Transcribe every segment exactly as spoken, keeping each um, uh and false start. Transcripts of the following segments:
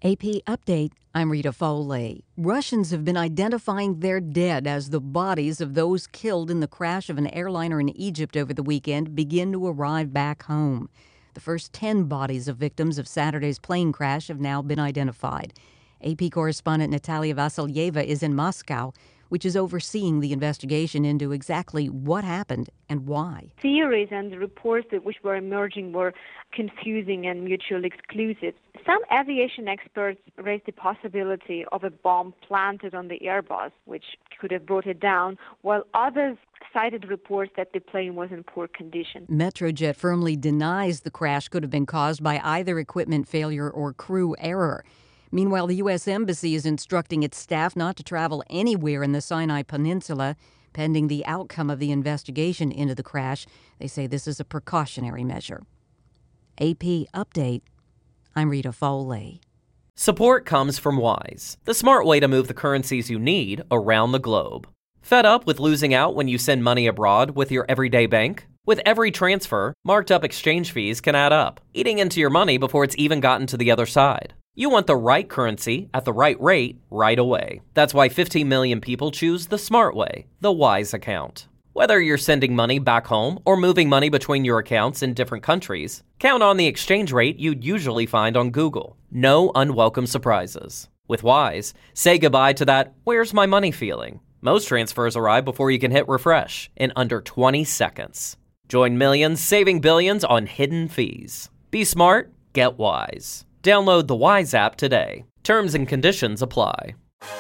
A P Update, I'm Rita Foley. Russians have been identifying their dead as the bodies of those killed in the crash of an airliner in Egypt over the weekend begin to arrive back home. The first ten bodies of victims of Saturday's plane crash have now been identified. A P correspondent Natalia Vasilyeva is in Moscow, which is overseeing the investigation into exactly what happened and why. Theories and reports that which were emerging were confusing and mutually exclusive. Some aviation experts raised the possibility of a bomb planted on the Airbus, which could have brought it down, while others cited reports that the plane was in poor condition. Metrojet firmly denies the crash could have been caused by either equipment failure or crew error. Meanwhile, the U S Embassy is instructing its staff not to travel anywhere in the Sinai Peninsula, pending the outcome of the investigation into the crash. They say this is a precautionary measure. A P Update, I'm Rita Foley. Support comes from Wise, the smart way to move the currencies you need around the globe. Fed up with losing out when you send money abroad with your everyday bank? With every transfer, marked up exchange fees can add up, eating into your money before it's even gotten to the other side. You want the right currency at the right rate right away. That's why fifteen million people choose the smart way, the Wise account. Whether you're sending money back home or moving money between your accounts in different countries, count on the exchange rate you'd usually find on Google. No unwelcome surprises. With Wise, say goodbye to that "where's my money" feeling. Most transfers arrive before you can hit refresh in under twenty seconds. Join millions saving billions on hidden fees. Be smart, get Wise. Download the Wise app today. Terms and conditions apply.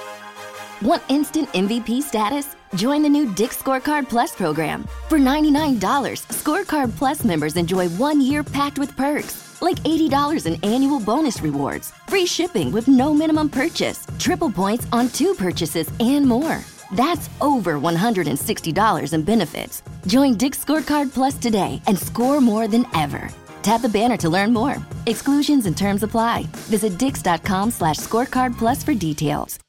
Want instant M V P status? Join the new Dick's Scorecard Plus program. For ninety-nine dollars, Scorecard Plus members enjoy one year packed with perks, like eighty dollars in annual bonus rewards, free shipping with no minimum purchase, triple points on two purchases, and more. That's over one hundred sixty dollars in benefits. Join Dick's Scorecard Plus today and score more than ever. Tap the banner to learn more. Exclusions and terms apply. Visit dix.com slash scorecard plus for details.